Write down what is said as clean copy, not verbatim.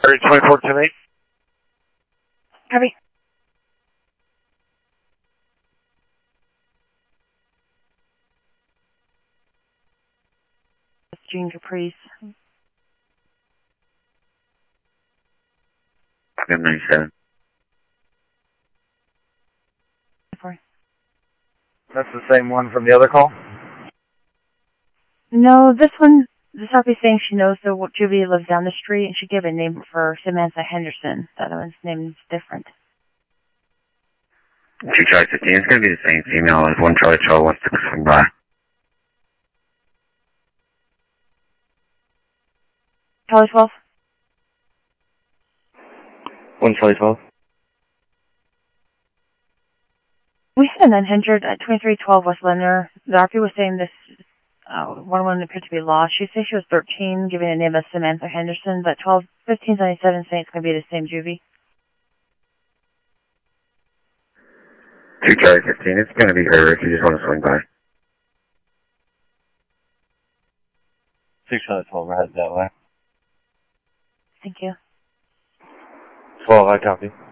Area 2428. Copy. Jean Caprice. Good 97. That's the same one from the other call? No, this RP saying she knows that Juvie lives down the street, and she gave a name for Samantha Henderson. The other one's name is different. 2 Charlie 15, it's going to be the same female as 1 Charlie 12 wants to swing by. Charlie 12? 1 Charlie 12. We had a 900 at 2312 West Linder. The RP was saying this one appeared to be lost. She said she was 13, giving a name of Samantha Henderson, but 1577 saying it's going to be the same Juvie. 2 Charlie 15, it's going to be her if you just want to swing by. 6 Charlie 12, we're headed that way. Thank you. 12, I copy.